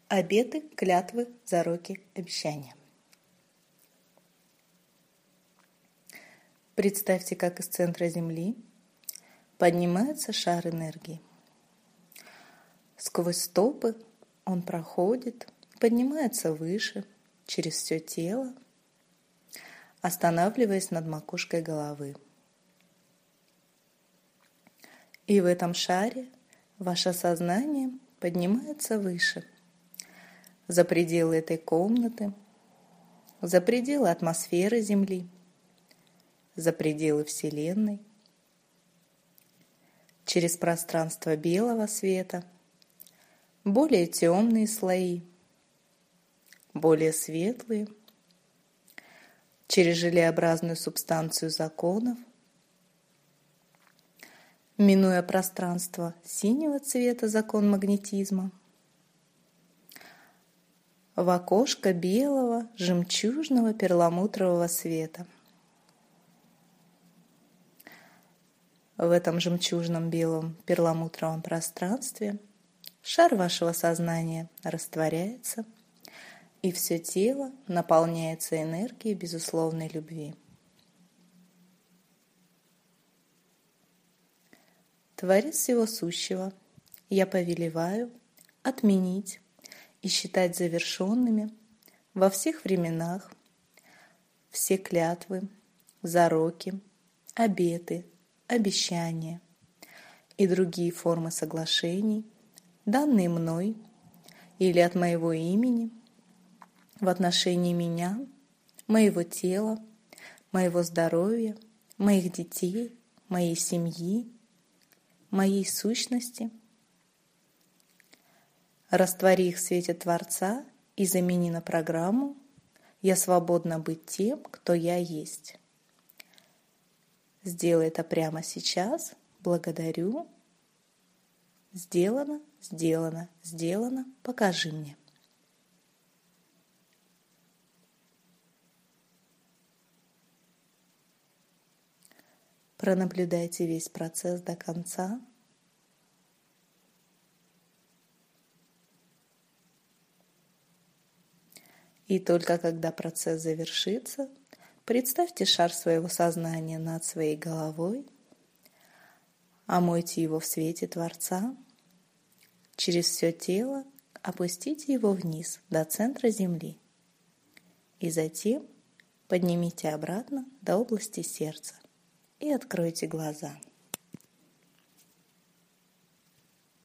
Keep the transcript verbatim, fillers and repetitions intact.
Обеты, клятвы, зароки, обещания. Представьте, как из центра Земли поднимается шар энергии. Сквозь стопы он проходит, поднимается выше, через все тело, останавливаясь над макушкой головы. И в этом шаре ваше сознание поднимается выше, за пределы этой комнаты, за пределы атмосферы Земли, за пределы Вселенной, через пространство белого света, более темные слои, более светлые, через желеобразную субстанцию законов, минуя пространство синего цвета, закон магнетизма, в окошко белого, жемчужного, перламутрового света. В этом жемчужном белом перламутровом пространстве шар вашего сознания растворяется, и все тело наполняется энергией безусловной любви. Творец всего сущего, я повелеваю отменить и считать завершенными во всех временах все клятвы, зароки, обеты, обещания и другие формы соглашений, данные мной или от моего имени в отношении меня, моего тела, моего здоровья, моих детей, моей семьи, моей сущности. Раствори их в свете Творца и замени на программу «Я свободна быть тем, кто я есть». Сделай это прямо сейчас. Благодарю. Сделано, сделано, сделано. Покажи мне. Пронаблюдайте весь процесс до конца. И только когда процесс завершится, представьте шар своего сознания над своей головой, омойте его в свете Творца, через все тело опустите его вниз до центра Земли и затем поднимите обратно до области сердца и откройте глаза.